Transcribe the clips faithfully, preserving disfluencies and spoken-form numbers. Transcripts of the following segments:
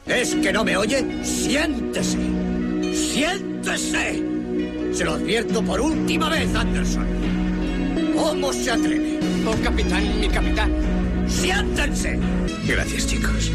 ¿Es que no me oye? ¡Siéntese! ¡Siéntese! Se lo advierto por última vez, Anderson. ¿Cómo se atreve? Oh, capitán, mi capitán. ¡Siéntense! Gracias, chicos.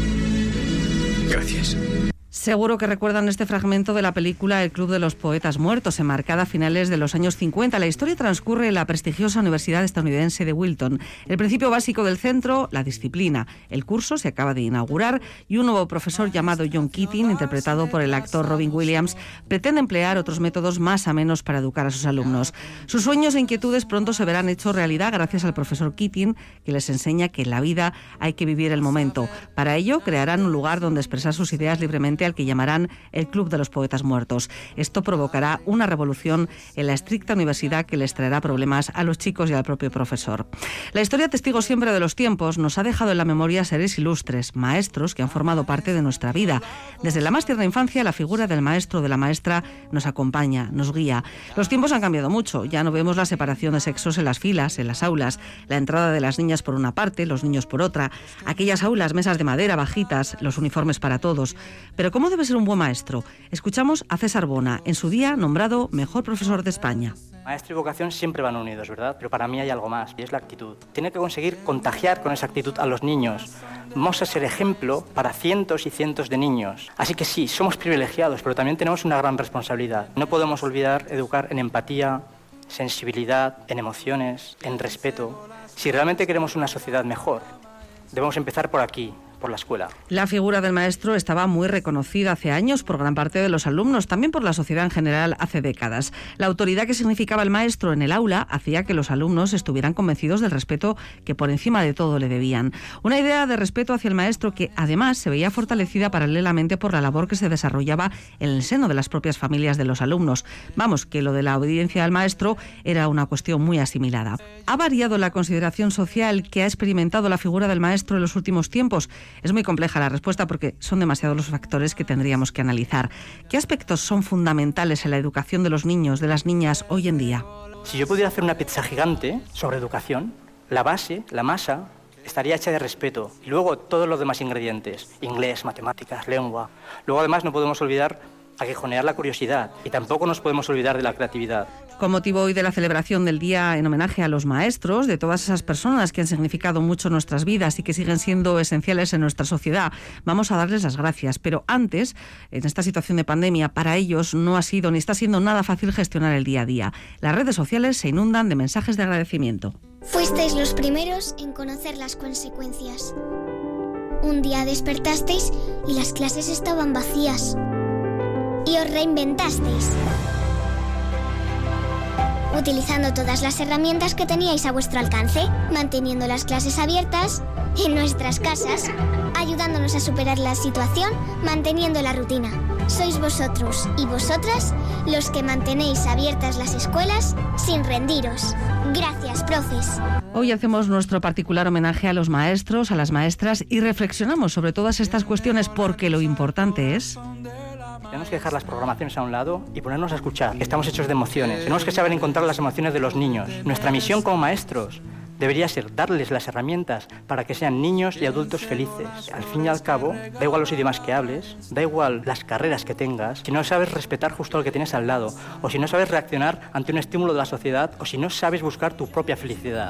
Gracias. Seguro que recuerdan este fragmento de la película El Club de los Poetas Muertos, enmarcada a finales de los años cincuenta. La historia transcurre en la prestigiosa Universidad estadounidense de Wilton. El principio básico del centro, la disciplina. El curso se acaba de inaugurar y un nuevo profesor llamado John Keating, interpretado por el actor Robin Williams, pretende emplear otros métodos más amenos para educar a sus alumnos. Sus sueños e inquietudes pronto se verán hechos realidad gracias al profesor Keating, que les enseña que en la vida hay que vivir el momento. Para ello, crearán un lugar donde expresar sus ideas libremente, al que llamarán el Club de los Poetas Muertos. Esto provocará una revolución en la estricta universidad que les traerá problemas a los chicos y al propio profesor. La historia, testigo siempre de los tiempos, nos ha dejado en la memoria seres ilustres, maestros que han formado parte de nuestra vida. Desde la más tierna infancia, la figura del maestro o de la maestra nos acompaña, nos guía. Los tiempos han cambiado mucho. Ya no vemos la separación de sexos en las filas, en las aulas, la entrada de las niñas por una parte, los niños por otra, aquellas aulas, mesas de madera bajitas, los uniformes para todos. Pero ¿cómo debe ser un buen maestro? Escuchamos a César Bona, en su día nombrado mejor profesor de España. Maestro y vocación siempre van unidos, ¿verdad? Pero para mí hay algo más, y es la actitud. Tiene que conseguir contagiar con esa actitud a los niños. Vamos a ser ejemplo para cientos y cientos de niños. Así que sí, somos privilegiados, pero también tenemos una gran responsabilidad. No podemos olvidar educar en empatía, sensibilidad, en emociones, en respeto. Si realmente queremos una sociedad mejor, debemos empezar por aquí, por la escuela. La figura del maestro estaba muy reconocida hace años por gran parte de los alumnos, también por la sociedad en general hace décadas. La autoridad que significaba el maestro en el aula hacía que los alumnos estuvieran convencidos del respeto que por encima de todo le debían. Una idea de respeto hacia el maestro que además se veía fortalecida paralelamente por la labor que se desarrollaba en el seno de las propias familias de los alumnos. Vamos, que lo de la obediencia al maestro era una cuestión muy asimilada. ¿Ha variado la consideración social que ha experimentado la figura del maestro en los últimos tiempos? Es muy compleja la respuesta porque son demasiados los factores que tendríamos que analizar. ¿Qué aspectos son fundamentales en la educación de los niños, de las niñas hoy en día? Si yo pudiera hacer una pizza gigante sobre educación, la base, la masa, estaría hecha de respeto. Y luego todos los demás ingredientes, inglés, matemáticas, lengua. Luego además no podemos olvidar aguijonear la curiosidad y tampoco nos podemos olvidar de la creatividad. Con motivo hoy de la celebración del día en homenaje a los maestros, de todas esas personas que han significado mucho nuestras vidas y que siguen siendo esenciales en nuestra sociedad, vamos a darles las gracias. Pero antes, en esta situación de pandemia, para ellos no ha sido ni está siendo nada fácil gestionar el día a día. Las redes sociales se inundan de mensajes de agradecimiento. Fuisteis los primeros en conocer las consecuencias. Un día despertasteis y las clases estaban vacías. Y os reinventasteis, utilizando todas las herramientas que teníais a vuestro alcance, manteniendo las clases abiertas en nuestras casas, ayudándonos a superar la situación, manteniendo la rutina. Sois vosotros y vosotras los que mantenéis abiertas las escuelas sin rendiros. Gracias, profes. Hoy hacemos nuestro particular homenaje a los maestros, a las maestras y reflexionamos sobre todas estas cuestiones porque lo importante es... Tenemos que dejar las programaciones a un lado y ponernos a escuchar. Estamos hechos de emociones. Tenemos que saber encontrar las emociones de los niños. Nuestra misión como maestros debería ser darles las herramientas para que sean niños y adultos felices. Al fin y al cabo, da igual los idiomas que hables, da igual las carreras que tengas, si no sabes respetar justo al que tienes al lado, o si no sabes reaccionar ante un estímulo de la sociedad, o si no sabes buscar tu propia felicidad.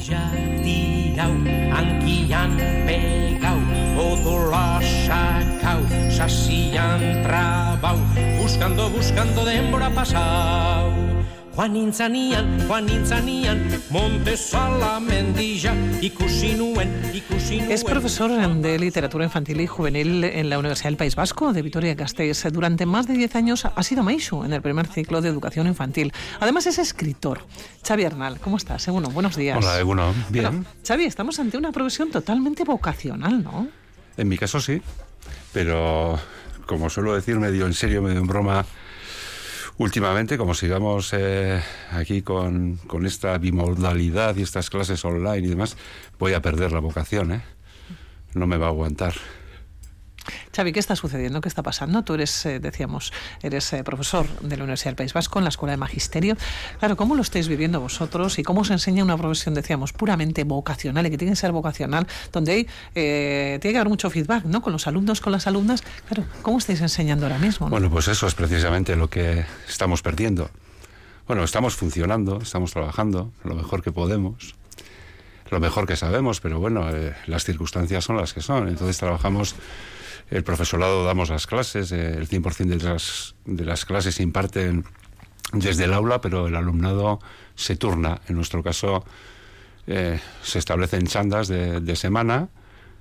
Buscando, buscando denbora pasau. Juan Inzanian, Juan Inzanian, Montes a la Mendilla, ikusi nuen, ikusi nuen. Es profesor de literatura infantil y juvenil en la Universidad del País Vasco de Vitoria-Gasteiz. Durante más de diez años ha sido Maixu en el primer ciclo de educación infantil. Además es escritor. Xavi Arnal, ¿cómo estás? Eguno, buenos días. Hola, Eguno, bien. Bueno, Xavi, estamos ante una profesión totalmente vocacional, ¿no? En mi caso sí, pero como suelo decir, medio en serio, medio en broma, últimamente, como sigamos eh, aquí con, con esta bimodalidad y estas clases online y demás, voy a perder la vocación, ¿eh? No me va a aguantar. Xavi, ¿qué está sucediendo? ¿Qué está pasando? Tú eres, eh, decíamos, eres eh, profesor de la Universidad del País Vasco en la Escuela de Magisterio. Claro, ¿cómo lo estáis viviendo vosotros y cómo se enseña una profesión, decíamos, puramente vocacional y que tiene que ser vocacional, donde hay, eh, tiene que haber mucho feedback, ¿no? Con los alumnos, con las alumnas. Claro, ¿cómo estáis enseñando ahora mismo, ¿no? Bueno, pues eso es precisamente lo que estamos perdiendo. Bueno, estamos funcionando, estamos trabajando lo mejor que podemos, lo mejor que sabemos, pero bueno, eh, las circunstancias son las que son. Entonces trabajamos, el profesorado damos las clases, eh, el cien por ciento de las, de las clases se imparten desde el aula, pero el alumnado se turna. En nuestro caso, eh, se establecen chandas de, de semana,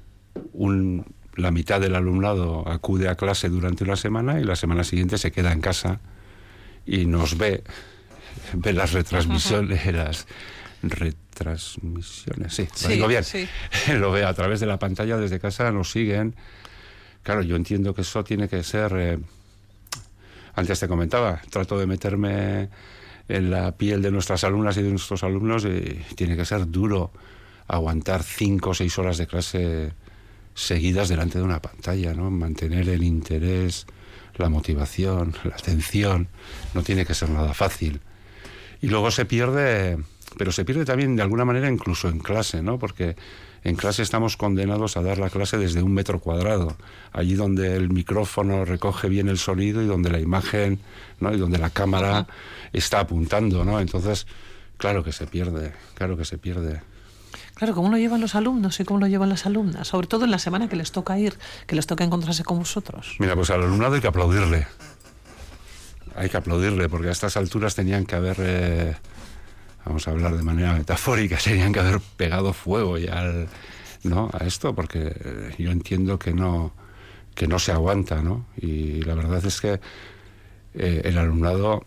un, la mitad del alumnado acude a clase durante una semana y la semana siguiente se queda en casa y nos ve, ve las retransmisiones, las retransmisiones, sí, sí, lo digo bien, sí. Lo ve a través de la pantalla desde casa, nos siguen. Claro, yo entiendo que eso tiene que ser, eh, antes te comentaba, trato de meterme en la piel de nuestras alumnas y de nuestros alumnos y tiene que ser duro aguantar cinco o seis horas de clase seguidas delante de una pantalla, ¿no? Mantener el interés, la motivación, la atención, no tiene que ser nada fácil. Y luego se pierde, pero se pierde también de alguna manera incluso en clase, ¿no? Porque en clase estamos condenados a dar la clase desde un metro cuadrado, allí donde el micrófono recoge bien el sonido y donde la imagen, ¿no? Y donde la cámara está apuntando, ¿no? Entonces, claro que se pierde, claro que se pierde. Claro, ¿cómo lo llevan los alumnos y cómo lo llevan las alumnas? Sobre todo en la semana que les toca ir, que les toca encontrarse con vosotros. Mira, pues al alumnado hay que aplaudirle. Hay que aplaudirle, porque a estas alturas tenían que haber, eh, vamos a hablar de manera metafórica, tenían que haber pegado fuego ya al, ¿no? a esto, porque yo entiendo que no, que no se aguanta, ¿no? Y la verdad es que eh, el alumnado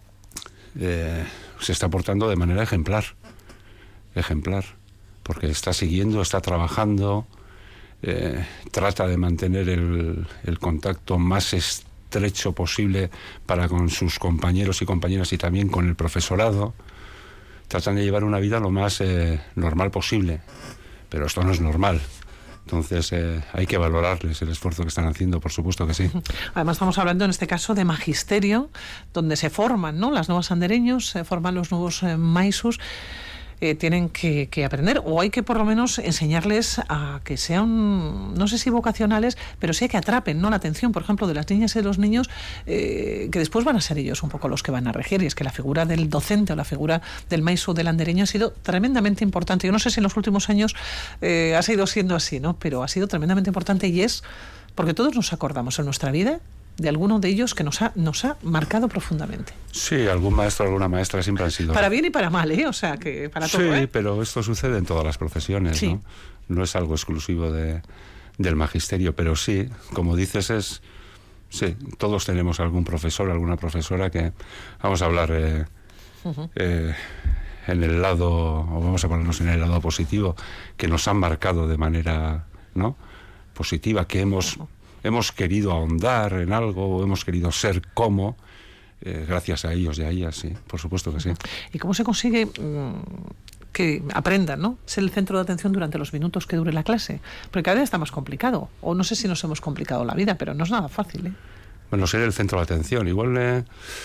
eh, se está portando de manera ejemplar, ejemplar. Porque está siguiendo, está trabajando, eh, trata de mantener el, el contacto más estrecho posible para con sus compañeros y compañeras y también con el profesorado. Tratan de llevar una vida lo más eh, normal posible, pero esto no es normal. Entonces eh, hay que valorarles el esfuerzo que están haciendo, por supuesto que sí. Además estamos hablando en este caso de magisterio, donde se forman, ¿no? Las nuevas andereños, se forman los nuevos eh, maisus. Eh, tienen que, que aprender, o hay que por lo menos enseñarles a que sean, no sé si vocacionales, pero sí que atrapen, ¿no?, la atención, por ejemplo, de las niñas y de los niños, eh, que después van a ser ellos un poco los que van a regir. Y es que la figura del docente o la figura del maisu del andereño ha sido tremendamente importante. Yo no sé si en los últimos años eh, ha seguido siendo así, ¿no?, pero ha sido tremendamente importante, y es porque todos nos acordamos en nuestra vida de alguno de ellos que nos ha, nos ha marcado profundamente. Sí, algún maestro, alguna maestra siempre han sido... Para bien y para mal, ¿eh? O sea, que para todo, Sí, ¿eh? pero esto sucede en todas las profesiones, sí. ¿no? No es algo exclusivo de, del magisterio, pero sí, como dices, es... Sí, todos tenemos algún profesor, alguna profesora que... Vamos a hablar eh, uh-huh. eh, en el lado, o vamos a ponernos en el lado positivo, que nos han marcado de manera, ¿no?, positiva, que hemos... Uh-huh. Hemos querido ahondar en algo, o hemos querido ser como, eh, gracias a ellos y a ellas, sí, por supuesto que sí. ¿Y cómo se consigue mmm, que aprendan, ¿no?, ser el centro de atención durante los minutos que dure la clase? Porque cada vez está más complicado, o no sé si nos hemos complicado la vida, pero no es nada fácil, ¿eh? Bueno, ser el centro de atención, igual... Eh,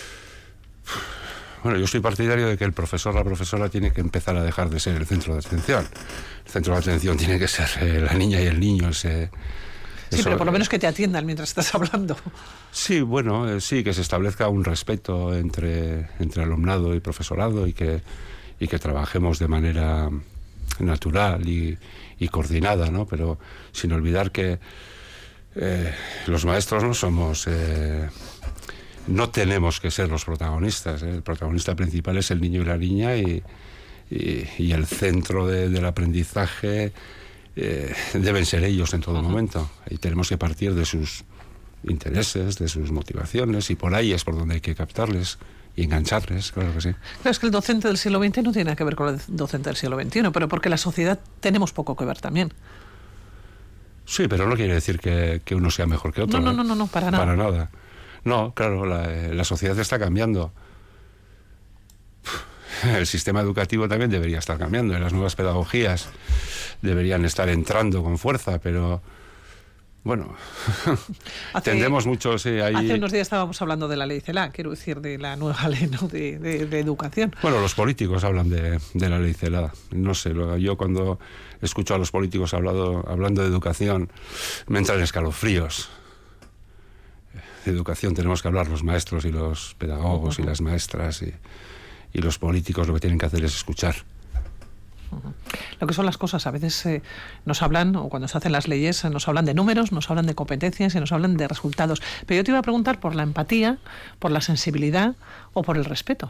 bueno, yo soy partidario de que el profesor, la profesora, tiene que empezar a dejar de ser el centro de atención. El centro de atención tiene que ser eh, la niña y el niño, ese... Sí, Eso, pero por lo menos que te atiendan mientras estás hablando. Sí, bueno, eh, sí, que se establezca un respeto entre, entre alumnado y profesorado y que, y que trabajemos de manera natural y, y coordinada, ¿no? Pero sin olvidar que eh, los maestros no somos... Eh, no tenemos que ser los protagonistas, ¿eh? El protagonista principal es el niño y la niña y, y, y el centro de, del aprendizaje... Eh, deben ser ellos en todo uh-huh. momento, y tenemos que partir de sus intereses, de sus motivaciones, y por ahí es por donde hay que captarles y engancharles, claro que sí. Claro, es que el docente del siglo veinte no tiene nada que ver con el docente del siglo veintiuno, pero porque la sociedad tenemos poco que ver también. Sí, pero no quiere decir que, que uno sea mejor que otro. No, no, no, no, no, para nada. Para nada. No, claro, la, la sociedad está cambiando. El sistema educativo también debería estar cambiando, y las nuevas pedagogías deberían estar entrando con fuerza, pero Bueno, hace, tendremos mucho, sí, ahí... Hace unos días estábamos hablando de la ley CELA, quiero decir, de la nueva ley, ¿no?, de, de, de educación. Bueno, los políticos hablan de, de la ley CELA. No sé, yo cuando escucho a los políticos hablado, hablando de educación, me entran escalofríos. De educación tenemos que hablar los maestros y los pedagogos uh-huh. y las maestras y, y los políticos lo que tienen que hacer es escuchar. Lo que son las cosas, a veces eh, nos hablan, o cuando se hacen las leyes, nos hablan de números, nos hablan de competencias y nos hablan de resultados. Pero yo te iba a preguntar por la empatía, por la sensibilidad o por el respeto.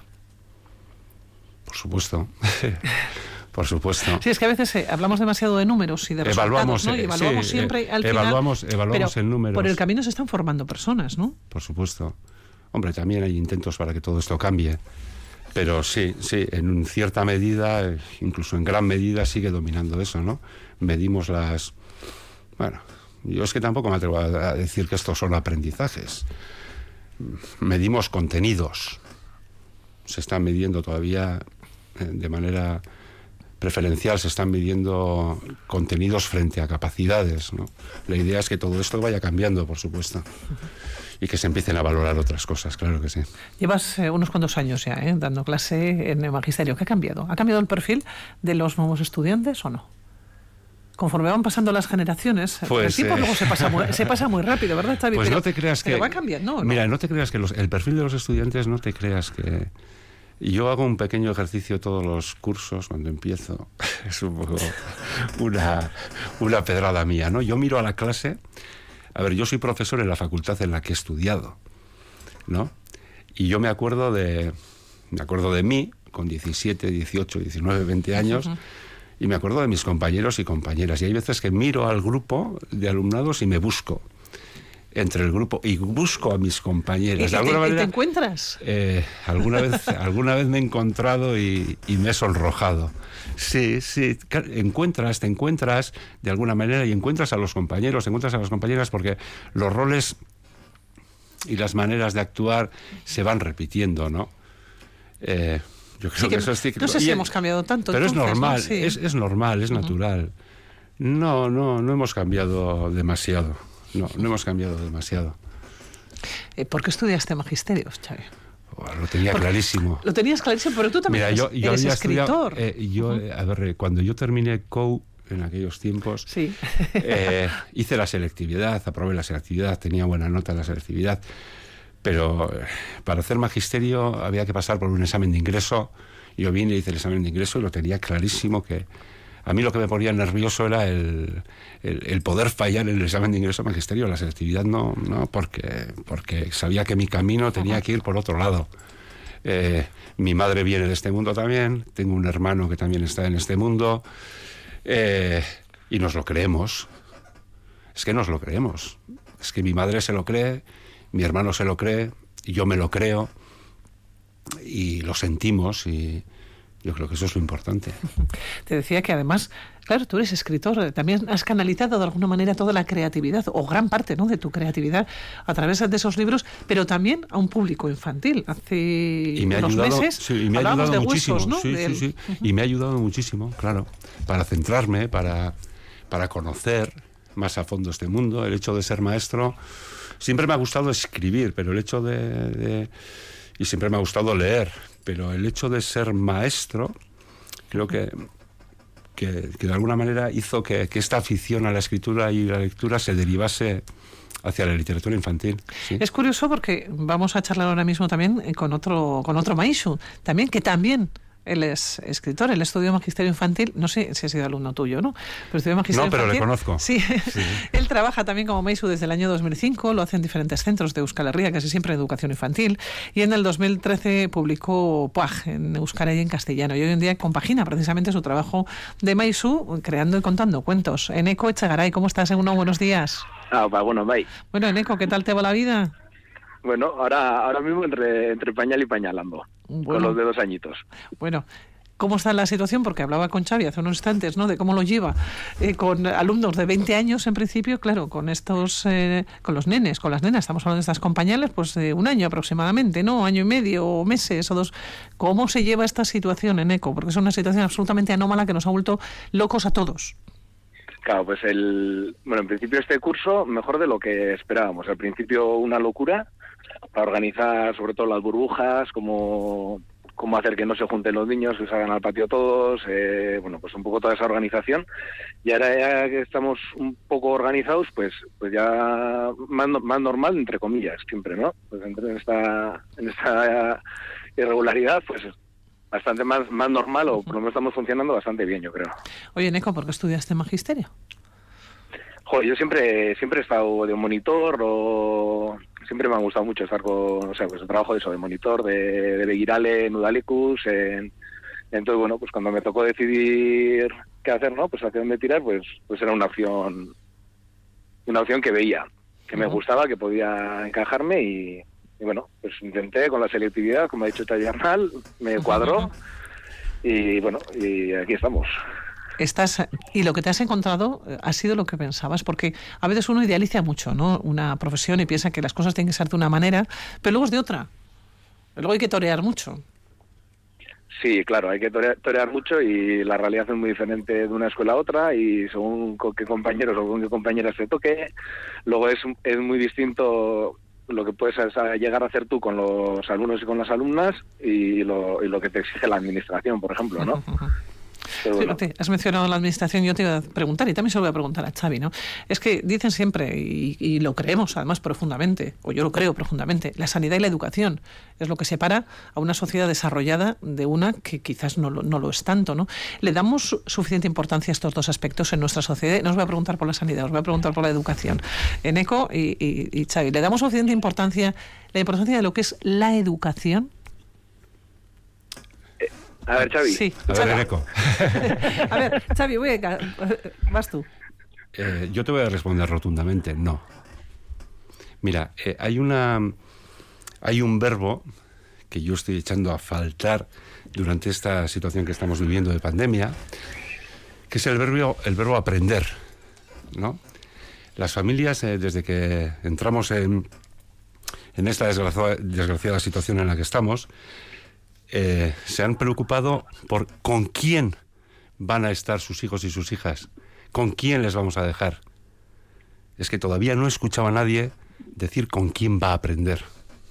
Por supuesto. Por supuesto. Sí, es que a veces eh, hablamos demasiado de números y de evaluamos, resultados, ¿no? Y evaluamos sí, siempre al evaluamos, final. Evaluamos pero en números. Por el camino se están formando personas, ¿no? Por supuesto. Hombre, también hay intentos para que todo esto cambie. Pero sí, sí, en cierta medida, incluso en gran medida, sigue dominando eso, ¿no? Medimos las... Bueno, yo es que tampoco me atrevo a decir que estos son aprendizajes. Medimos contenidos. Se están midiendo todavía de manera preferencial, se están midiendo contenidos frente a capacidades, ¿no? La idea es que todo esto vaya cambiando, por supuesto. Y que se empiecen a valorar otras cosas, claro que sí. Llevas eh, unos cuantos años ya eh, dando clase en el magisterio. ¿Qué ha cambiado? ¿Ha cambiado el perfil de los nuevos estudiantes o no? Conforme van pasando las generaciones, pues, el tiempo eh... luego se pasa, muy, se pasa muy rápido, ¿verdad, Xavi? Pues pero, no te creas que... Pero va cambiando, ¿no? Mira, no te creas que los, el perfil de los estudiantes, no te creas que... Yo hago un pequeño ejercicio todos los cursos cuando empiezo. Es un poco una, una pedrada mía, ¿no? Yo miro a la clase... A ver, yo soy profesor en la facultad en la que he estudiado, ¿no? Y yo me acuerdo de, me acuerdo de mí, con diecisiete, dieciocho, diecinueve, veinte años, uh-huh. y me acuerdo de mis compañeros y compañeras. Y hay veces que miro al grupo de alumnados y me busco entre el grupo y busco a mis compañeras. ¿Y, de alguna te, manera, ¿y te encuentras? Eh, alguna vez, alguna vez me he encontrado y, y me he sonrojado. Sí, sí, encuentras, te encuentras de alguna manera y encuentras a los compañeros, encuentras a las compañeras porque los roles y las maneras de actuar se van repitiendo, ¿no? Eh, yo creo sí, que, que eso es cíclico. No sé si y, hemos cambiado tanto. Pero entonces, es normal, ¿no? Sí. es, es normal, es uh-huh. natural. No, no, no hemos cambiado demasiado. No, no hemos cambiado demasiado. Eh, ¿Por qué estudiaste magisterio, Xavi? Lo tenía Porque clarísimo. Lo tenías clarísimo, pero tú también Mira, eres, yo, yo eres había escritor. Eh, yo, uh-huh. A ver, cuando yo terminé C O U en aquellos tiempos, sí. eh, hice la selectividad, aprobé la selectividad, tenía buena nota en la selectividad, pero eh, para hacer magisterio había que pasar por un examen de ingreso. Yo vine y hice el examen de ingreso y lo tenía clarísimo que... A mí lo que me ponía nervioso era el, el, el poder fallar en el examen de ingreso a magisterio. La selectividad no, no porque, porque sabía que mi camino tenía que ir por otro lado. Eh, mi madre viene de este mundo también, tengo un hermano que también está en este mundo, eh, y nos lo creemos. Es que nos lo creemos. Es que mi madre se lo cree, mi hermano se lo cree, y yo me lo creo, y lo sentimos, y... Yo creo que eso es lo importante. Te decía que además, claro, tú eres escritor, también has canalizado de alguna manera toda la creatividad, o gran parte, ¿no?, de tu creatividad a través de esos libros, pero también a un público infantil. Hace y me ha unos ayudado, meses sí, y me ha hablábamos ayudado de muchísimo, huesos, ¿no? Sí, Del... sí, sí. Uh-huh. Y me ha ayudado muchísimo, claro, para centrarme, para, para conocer más a fondo este mundo. El hecho de ser maestro, siempre me ha gustado escribir, pero el hecho de... de y siempre me ha gustado leer, pero el hecho de ser maestro creo que, que, que de alguna manera hizo que, que esta afición a la escritura y la lectura se derivase hacia la literatura infantil. ¿Sí? Es curioso porque vamos a charlar ahora mismo también con otro, con otro Maixu, también, que también él es escritor, él estudió magisterio infantil, no sé si ha sido alumno tuyo, ¿no? Pero estudió magisterio no, pero infantil. le conozco. Sí. sí, él trabaja también como Maixu desde el año dos mil cinco, lo hace en diferentes centros de Euskal Herria, casi siempre en educación infantil, y en el dos mil trece publicó P U A G en euskara y en castellano, y hoy en día compagina precisamente su trabajo de Maixu creando y contando cuentos. Eneko Echegaray, ¿cómo estás? Uno, buenos días. Ah, bueno, bye. Bueno, Eneko, ¿qué tal te va la vida? Bueno, ahora ahora mismo entre, entre pañal y pañalando, bueno, con los de dos añitos. Bueno, ¿cómo está la situación? Porque hablaba con Xavi hace unos instantes, ¿no?, de cómo lo lleva eh, con alumnos de veinte años en principio, claro, con estos, eh, con los nenes, con las nenas, estamos hablando de estas compañeras, pues de un año aproximadamente, ¿no?, año y medio, o meses, o dos. ¿Cómo se lleva esta situación, Eneko? Porque es una situación absolutamente anómala que nos ha vuelto locos a todos. Claro, pues el... Bueno, en principio este curso mejor de lo que esperábamos. Al principio una locura para organizar sobre todo las burbujas, cómo, cómo hacer que no se junten los niños, que salgan al patio todos, eh, bueno, pues un poco toda esa organización. Y ahora ya que estamos un poco organizados, pues pues ya más, más normal, entre comillas, siempre, ¿no? Pues en esta, en esta irregularidad, pues bastante más, más normal, o por lo menos estamos funcionando bastante bien, yo creo. Oye, Neco, ¿por qué estudiaste magisterio? Joder, yo siempre siempre he estado de monitor, o siempre me ha gustado mucho estar con, o sea, pues el trabajo de eso, de monitor, de, de Begirale, en Udalicus, en, entonces, bueno, pues cuando me tocó decidir qué hacer, ¿no? Pues hacia dónde tirar, pues pues era una opción, una opción que veía, que me uh-huh. gustaba, que podía encajarme y... Y bueno, pues intenté con la selectividad, como ha dicho Tayarnal, me cuadró y bueno, y aquí estamos. Estás, y lo que te has encontrado ha sido lo que pensabas, porque a veces uno idealiza mucho, ¿no? Una profesión y piensa que las cosas tienen que ser de una manera, pero luego es de otra. Luego hay que torear mucho. Sí, claro, hay que torear, torear mucho y la realidad es muy diferente de una escuela a otra y según con qué compañeros o con qué compañeras se toque, luego es, es muy distinto lo que puedes llegar a hacer tú con los alumnos y con las alumnas y lo, y lo que te exige la administración, por ejemplo, ¿no? Pero bueno. Fíjate, has mencionado la administración, yo te iba a preguntar, y también se lo voy a preguntar a Xavi, ¿no? Es que dicen siempre, y, y lo creemos además profundamente, o yo lo creo profundamente, la sanidad y la educación es lo que separa a una sociedad desarrollada de una que quizás no lo, no lo es tanto, ¿no? ¿Le damos suficiente importancia a estos dos aspectos en nuestra sociedad? No os voy a preguntar por la sanidad, os voy a preguntar por la educación. Eneco y, y, y Xavi, ¿le damos suficiente importancia, la importancia de lo que es la educación? A ver, Xavi. Sí, a ver, Eneco. A ver, Xavi, voy a... vas tú. Eh, yo te voy a responder rotundamente, no. Mira, eh, hay una, hay un verbo que yo estoy echando a faltar durante esta situación que estamos viviendo de pandemia, que es el verbo, el verbo aprender, ¿no? Las familias, eh, desde que entramos en, en esta desgraciada, desgraciada situación en la que estamos, Eh, se han preocupado por con quién van a estar sus hijos y sus hijas, con quién les vamos a dejar. Es que todavía no he escuchado a nadie decir con quién va a aprender.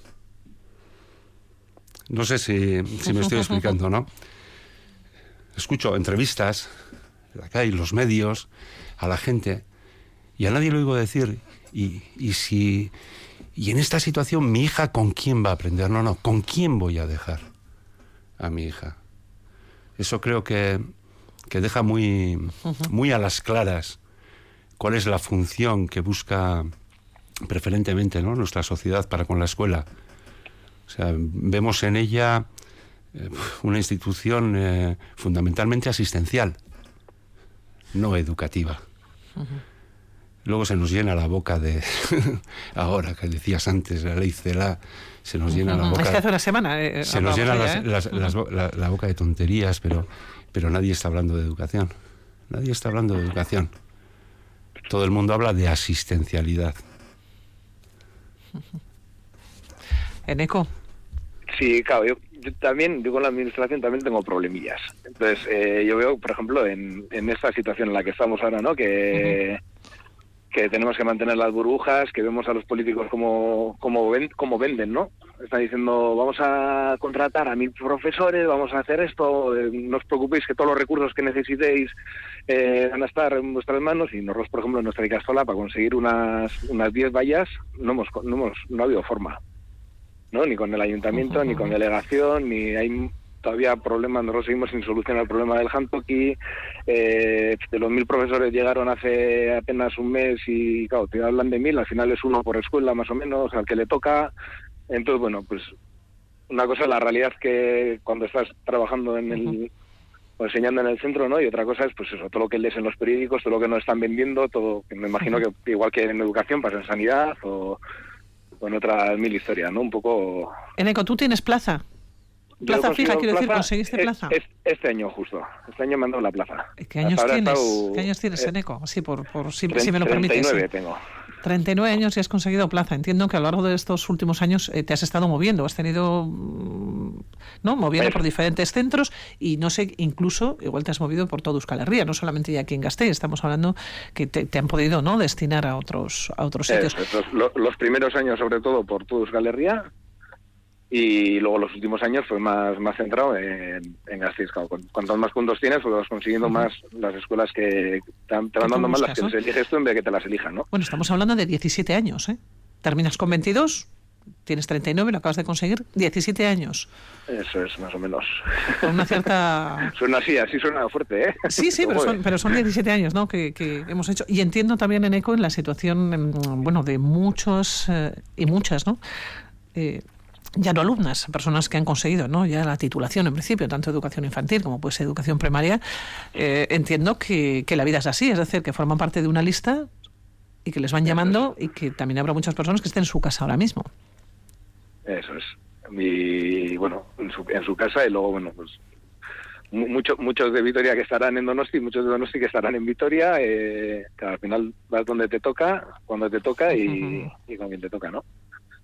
No sé si, si me estoy explicando, ¿no? Escucho entrevistas, la calle, los medios, a la gente, y a nadie le oigo decir, y, y si, y en esta situación mi hija con quién va a aprender. No, no, ¿con quién voy a dejar a mi hija? Eso creo que, que deja muy, uh-huh. muy a las claras cuál es la función que busca preferentemente, ¿no?, nuestra sociedad para con la escuela. O sea, vemos en ella eh, una institución eh, fundamentalmente asistencial, no educativa. Uh-huh. Luego se nos llena la boca de... ahora, que decías antes, la ley CELA, se nos llena la boca... Es que hace una semana... Eh, se nos llena las, ¿eh? las, las, la, la boca de tonterías, pero, pero nadie está hablando de educación. Nadie está hablando de educación. Todo el mundo habla de asistencialidad. Eneco. Sí, claro, yo, yo también, yo con la administración también tengo problemillas. Entonces, eh, yo veo, por ejemplo, en, en esta situación en la que estamos ahora, ¿no?, que... Uh-huh. que tenemos que mantener las burbujas, que vemos a los políticos como, como, ven, como venden, ¿no? Están diciendo, vamos a contratar a mil profesores, vamos a hacer esto, eh, no os preocupéis que todos los recursos que necesitéis eh, van a estar en vuestras manos, y nosotros, por ejemplo, en nuestra Icastola, para conseguir unas unas diez vallas, no hemos, no hemos no ha habido forma, ¿no? Ni con el ayuntamiento, uh-huh. ni con delegación, ni hay... todavía problemas, nosotros seguimos sin solucionar el problema del Jantoki. Eh, de los mil profesores llegaron hace apenas un mes y, claro, te hablan de mil, al final es uno por escuela más o menos, al que le toca. Entonces, bueno, pues una cosa es la realidad que cuando estás trabajando en el... Uh-huh. o enseñando en el centro, ¿no? Y otra cosa es, pues eso, todo lo que lees en los periódicos, todo lo que nos están vendiendo, todo, que me imagino uh-huh. que igual que en educación pasa en sanidad o, o en otras mil historias, ¿no? Un poco... Eneco, ¿tú tienes plaza? Plaza fija, quiero plaza, decir, ¿conseguiste plaza? Es, este año justo, este año me han dado la plaza. ¿Qué años tienes? Estado, ¿Qué años tienes, Eneco? Sí, por, por si, si me lo permites. treinta y nueve sí. tengo. treinta y nueve años y has conseguido plaza. Entiendo que a lo largo de estos últimos años eh, te has estado moviendo, has tenido, ¿no? Moviendo por diferentes centros y no sé, incluso igual te has movido por toda Euskal Herria, no solamente ya aquí en Gasteiz, estamos hablando que te, te han podido, ¿no?, destinar a otros a otros sitios. Eso, los, los primeros años sobre todo por toda Euskal Herria y luego los últimos años fue más más centrado en, en Gasteiz. Cuantos más puntos tienes, pues vas consiguiendo uh-huh. más las escuelas que te, te van dando más las que ¿no? les eliges tú en vez de que te las elijan, ¿no? Bueno, estamos hablando de diecisiete años, ¿eh? Terminas con veintidós, tienes treinta y nueve, lo acabas de conseguir, diecisiete años. Eso es, más o menos. Con una cierta... Suena así, así suena fuerte, ¿eh? Sí, sí, pero son, pero son diecisiete años, ¿no?, que, que hemos hecho. Y entiendo también, en ECO, en la situación, bueno, de muchos eh, y muchas, ¿no?, eh, ya no alumnas, personas que han conseguido, ¿no?, ya la titulación en principio, tanto educación infantil como pues educación primaria. Eh, entiendo que, que la vida es así, es decir, que forman parte de una lista y que les van llamando y que también habrá muchas personas que estén en su casa ahora mismo. Eso es. Y bueno, en su, en su casa y luego, bueno, pues muchos muchos de Vitoria que estarán en Donosti, muchos de Donosti que estarán en Vitoria, eh, que al final vas donde te toca, cuando te toca y, uh-huh. y con quien te toca, ¿no?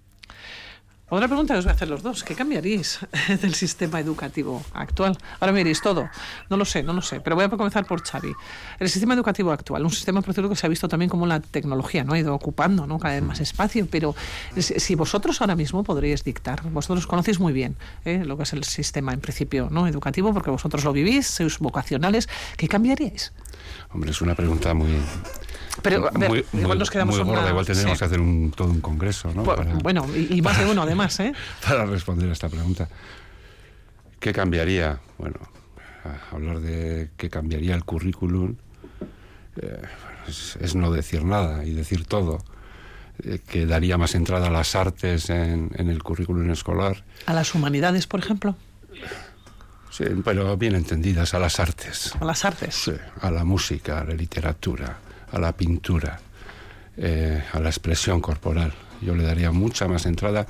Otra pregunta que os voy a hacer los dos. ¿Qué cambiaríais del sistema educativo actual? Ahora me diréis todo. No lo sé, no lo sé. Pero voy a comenzar por Xavi. El sistema educativo actual, un sistema por cierto que se ha visto también como la tecnología, ¿no?, ha ido ocupando, ¿no?, cada vez más espacio. Pero si vosotros ahora mismo podríais dictar, vosotros conocéis muy bien ¿eh? lo que es el sistema en principio, ¿no?, educativo, porque vosotros lo vivís, sois vocacionales. ¿Qué cambiaríais? Hombre, es una pregunta muy... Pero, a ver, muy, igual muy, nos quedamos muy gorda, una... igual tendríamos sí. que hacer un, todo un congreso, ¿no? Pues, para, bueno, y, y más de uno además, ¿eh? Para responder a esta pregunta. ¿Qué cambiaría? Bueno, hablar de qué cambiaría el currículum eh, es, es no decir nada y decir todo. Eh, que daría más entrada a las artes en, en el currículum escolar. ¿A las humanidades, por ejemplo? Sí, pero bien entendidas, a las artes. ¿A las artes? Sí, a la música, a la literatura, a la pintura, eh, a la expresión corporal. Yo le daría mucha más entrada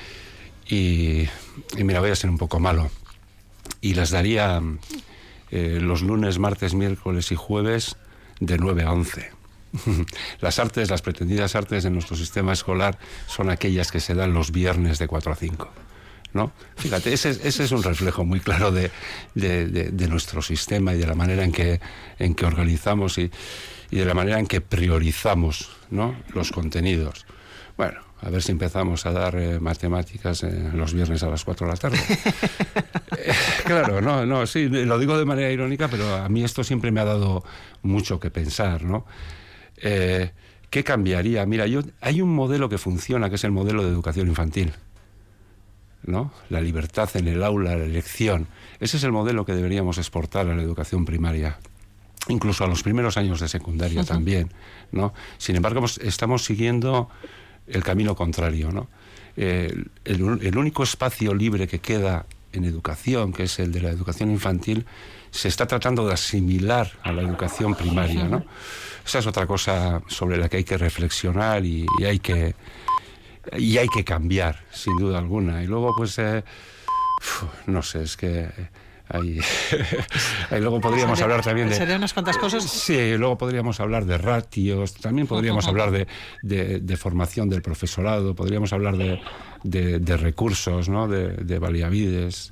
y, y mira, voy a ser un poco malo. Y les daría eh, los lunes, martes, miércoles y jueves de nueve a once. Las artes, las pretendidas artes en nuestro sistema escolar son aquellas que se dan los viernes de cuatro a cinco. ¿No? Fíjate, ese, ese es un reflejo muy claro de, de, de, de nuestro sistema y de la manera en que, en que organizamos y, y de la manera en que priorizamos, ¿no?, los contenidos. Bueno, a ver si empezamos a dar eh, matemáticas eh, los viernes a las cuatro de la tarde. eh, claro, no, no, sí, lo digo de manera irónica, pero a mí esto siempre me ha dado mucho que pensar, ¿no? Eh, ¿Qué cambiaría? Mira, yo, hay un modelo que funciona, que es el modelo de educación infantil, ¿no? La libertad en el aula, la elección. Ese es el modelo que deberíamos exportar a la educación primaria, incluso a los primeros años de secundaria uh-huh. también, ¿no? Sin embargo, estamos siguiendo el camino contrario, ¿no? Eh, el, el único espacio libre que queda en educación, que es el de la educación infantil, se está tratando de asimilar a la educación primaria, ¿no? Esa es otra cosa sobre la que hay que reflexionar y, y hay que y hay que cambiar, sin duda alguna. Y luego, pues, eh, uf, no sé, es que ahí, ahí luego podríamos hablar también de... ¿Serían unas cuantas cosas? Sí, luego podríamos hablar de ratios, también podríamos hablar de, de, de formación del profesorado, podríamos hablar de, de, de recursos, ¿no?, de, de valiavides.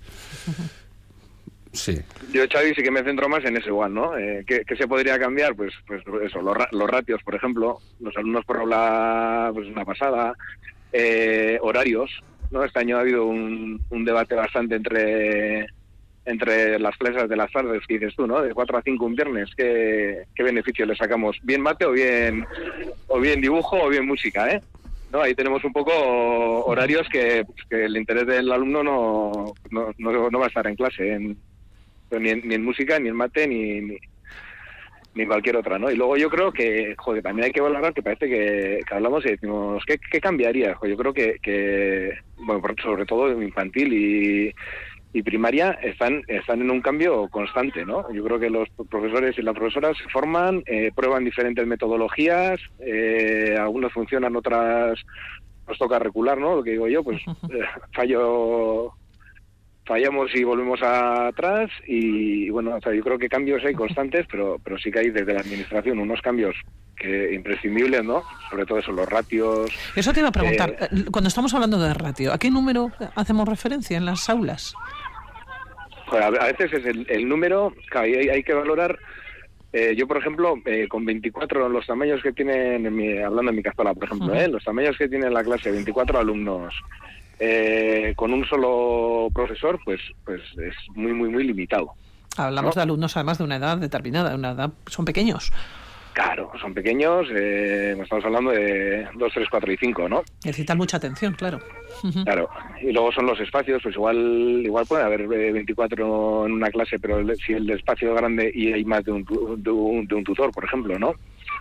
Sí. Yo, Xavi, sí que me centro más en eso igual, ¿no? Eh, ¿qué, ¿Qué se podría cambiar? Pues pues eso, los, los ratios, por ejemplo, los alumnos por aula, pues una pasada, eh, horarios, ¿no? Este año ha habido un, un debate bastante entre entre las clases de las tardes, que dices tú, ¿no? De cuatro a cinco un viernes, ¿qué, qué beneficio le sacamos? ¿Bien mate o bien o bien dibujo o bien música, eh? ¿No? Ahí tenemos un poco horarios que, pues, que el interés del alumno no, no, no, no va a estar en clase, en, ni, en, ni en música, ni en mate, ni, ni, ni en cualquier otra, ¿no? Y luego yo creo que, joder, también hay que valorar que parece que, que hablamos y decimos, ¿qué, qué cambiaría? Joder, yo creo que, que, bueno, sobre todo infantil y, y primaria están están en un cambio constante, ¿no? Yo creo que los profesores y las profesoras se forman, eh, prueban diferentes metodologías, eh, algunas funcionan, otras nos toca recular, ¿no? Lo que digo yo, pues eh, fallo fallamos y volvemos atrás y bueno, o sea, yo creo que cambios hay constantes, pero pero sí que hay desde la administración unos cambios que imprescindibles, ¿no? Sobre todo eso, los ratios. Eso te iba a preguntar, eh, cuando estamos hablando de ratio, ¿a qué número hacemos referencia en las aulas? Joder, a veces es el, el número que hay, hay que valorar. Eh, yo, por ejemplo, eh, con veinticuatro, los tamaños que tienen, en mi, hablando en mi castola, por ejemplo, uh-huh. eh, los tamaños que tiene la clase, veinticuatro alumnos, eh, con un solo profesor, pues pues es muy, muy, muy limitado. Hablamos ¿no? de alumnos además de una edad determinada, de una edad, son pequeños. Claro, son pequeños, eh, estamos hablando de dos, tres, cuatro y cinco, ¿no? Necesitan mucha atención, claro. Uh-huh. Claro, y luego son los espacios, pues igual igual puede haber veinticuatro en una clase, pero el, si el espacio es grande y hay más de un, de un, de un tutor, por ejemplo, ¿no?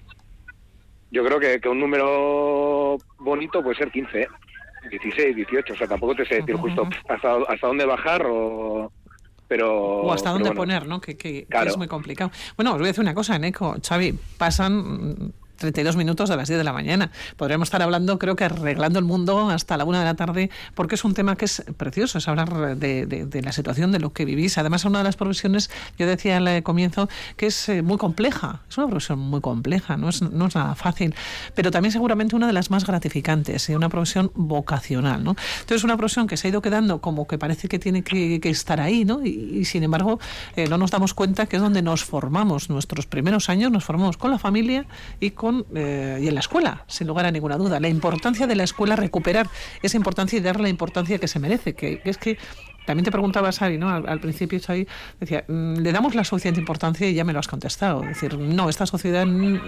Yo creo que, que un número bonito puede ser quince, ¿eh? dieciséis, dieciocho, o sea, tampoco te sé decir uh-huh. justo hasta, hasta dónde bajar o... Pero, o hasta dónde bueno, poner, ¿no? Que, que, claro. que es muy complicado. Bueno, os voy a decir una cosa, Eneco, Xavi, pasan treinta y dos minutos de las diez de la mañana. Podríamos estar hablando, creo que arreglando el mundo hasta la una de la tarde, porque es un tema que es precioso, es hablar de, de, de la situación, de lo que vivís. Además, es una de las profesiones, yo decía al comienzo, que es eh, muy compleja. Es una profesión muy compleja, no es, no es nada fácil, pero también seguramente una de las más gratificantes, y una profesión vocacional, ¿no? Entonces, una profesión que se ha ido quedando como que parece que tiene que, que estar ahí, ¿no? Y, y sin embargo, eh, no nos damos cuenta que es donde nos formamos. Nuestros primeros años nos formamos con la familia y con Con, eh, y en la escuela, sin lugar a ninguna duda. La importancia de la escuela, recuperar esa importancia y darle la importancia que se merece, que, que es que también te preguntaba Xavi, ¿no? Al, al principio Xavi decía, ¿le damos la suficiente importancia? Y ya me lo has contestado. Es decir, no, esta sociedad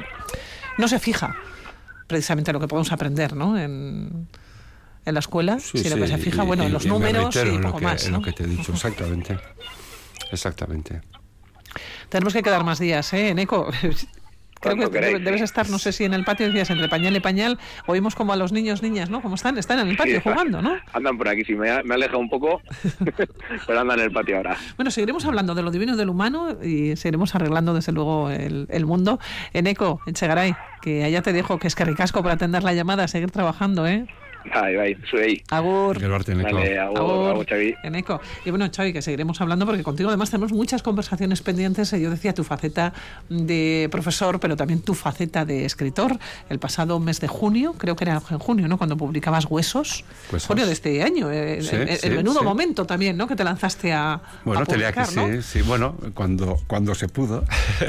no se fija precisamente en lo que podemos aprender, ¿no? En, en la escuela, sí, sino sí, que se fija, y, bueno, y, en los y números y en poco que, más, en ¿no? lo que te he dicho, exactamente. Exactamente. Tenemos que quedar más días, ¿eh, Eneco? Creo que queréis, debes estar, no sé si en el patio, decías, entre pañal y pañal. Oímos como a los niños, niñas, ¿no? ¿Cómo están? Están en el patio sí, jugando, ¿no? Andan por aquí, sí, me ha, me ha alejado un poco, pero andan en el patio ahora. Bueno, seguiremos hablando de lo divino y del humano y seguiremos arreglando, desde luego, el, el mundo. Eneco, Etxegaray, que allá te dejo, que es que ricasco para atender la llamada, a seguir trabajando, ¿eh? Ahí, ahí, soy ahí. Agur. Vale, agur, agur, agur, Xavi. Eneco. Y bueno, Xavi, que seguiremos hablando porque contigo además tenemos muchas conversaciones pendientes. Yo decía tu faceta de profesor, pero también tu faceta de escritor. El pasado mes de junio, creo que era en junio, ¿no? Cuando publicabas Huesos. ¿Huesos? Junio de este año. Eh, sí, el, sí, el menudo sí. momento también, ¿no? Que te lanzaste a, bueno, a publicar, tenía que, ¿no? sí, sí, bueno, cuando, cuando se pudo,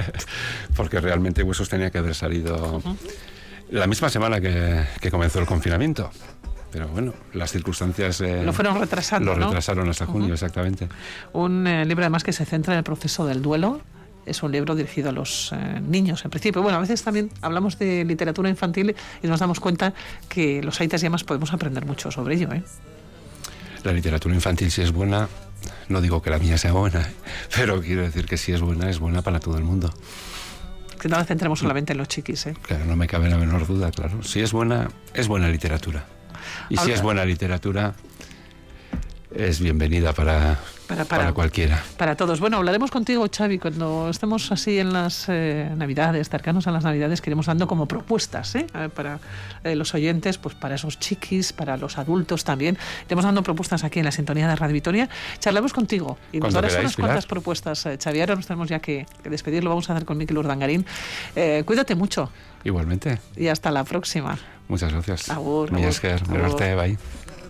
porque realmente Huesos tenía que haber salido uh-huh. la misma semana que, que comenzó el confinamiento. Pero bueno, las circunstancias eh, lo fueron retrasando, lo ¿no? retrasaron hasta junio, uh-huh. exactamente. Un eh, libro además que se centra en el proceso del duelo. Es un libro dirigido a los eh, niños, en principio. Bueno, a veces también hablamos de literatura infantil y nos damos cuenta que los aitas y amas podemos aprender mucho sobre ello, ¿eh? La literatura infantil, si es buena, no digo que la mía sea buena, pero quiero decir que si es buena, es buena para todo el mundo. Que no la centremos solamente en los chiquis, ¿eh? Claro, no me cabe la menor duda, claro. Si es buena, es buena literatura. Y Ahora, si es buena literatura, es bienvenida para, para, para, para cualquiera. Para todos. Bueno, hablaremos contigo, Xavi, cuando estemos así en las eh, Navidades, cercanos a las Navidades, que iremos dando como propuestas, ¿eh? Para eh, los oyentes, pues para esos chiquis, para los adultos también. Iremos dando propuestas aquí en la sintonía de Radio Vitoria. Charlamos contigo y nos darás unas cuantas propuestas, eh, Xavi. Ahora nos tenemos ya que, que despedir, lo vamos a hacer con Mikel Urdangarín. Eh, cuídate mucho. Igualmente. Y hasta la próxima. Muchas gracias. Agur, Mi esker, arte, bai.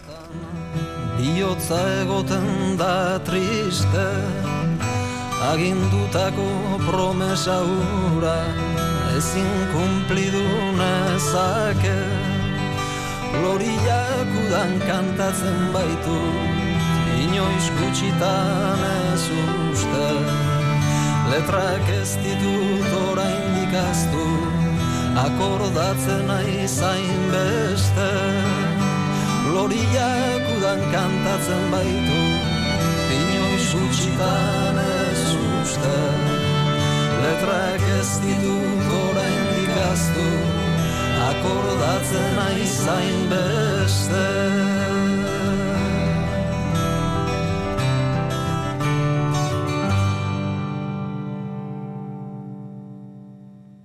Biotza egoten da triste, agindutako promesa hura ezin kumplidu nezake. Loriak udan kantatzen baitu, inoiz gutxitan ez uste. Letrak ez ditut oraindik ahaztu, akordatzen aizain beste. Loriak udan kantatzen baitu, inoiz gutxitan ez uste. Letrak ez ditut oraindik ahaztu, akordatzen aizain beste.